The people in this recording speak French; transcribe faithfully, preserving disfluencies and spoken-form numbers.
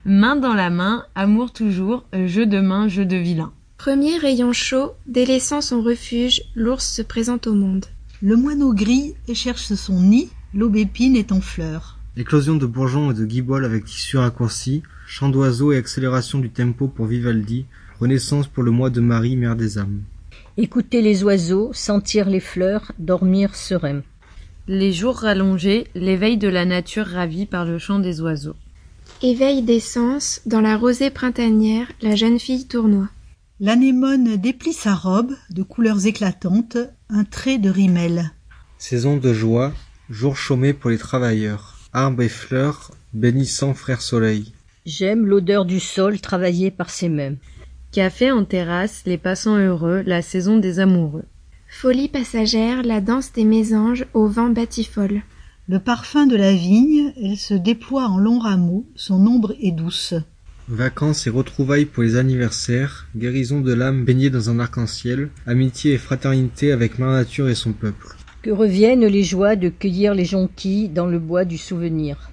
Main dans la main, amour toujours, jeu de main, jeu de vilain. Premier rayon chaud, délaissant son refuge, l'ours se présente au monde. Le moineau gris cherche son nid, l'aubépine est en fleurs. Éclosion de bourgeons et de guiboles avec tissu raccourci, chant d'oiseaux et accélération du tempo pour Vivaldi, renaissance pour le mois de Marie, mère des âmes. Écouter les oiseaux, sentir les fleurs, dormir serein. Les jours rallongés, l'éveil de la nature ravie par le chant des oiseaux. Éveil des sens, dans la rosée printanière, la jeune fille tournoie. L'anémone déplie sa robe, de couleurs éclatantes, un trait de rimel. Saison de joie, jour chômé pour les travailleurs, arbres et fleurs, bénissant frère soleil. J'aime l'odeur du sol travaillé par ses mains. Café en terrasse, les passants heureux, la saison des amoureux. Folie passagère, la danse des mésanges au vent batifole. Le parfum de la vigne, elle se déploie en longs rameaux, son ombre est douce. Vacances et retrouvailles pour les anniversaires, guérison de l'âme baignée dans un arc-en-ciel, amitié et fraternité avec Mère Nature et son peuple. Que reviennent les joies de cueillir les jonquilles dans le bois du souvenir.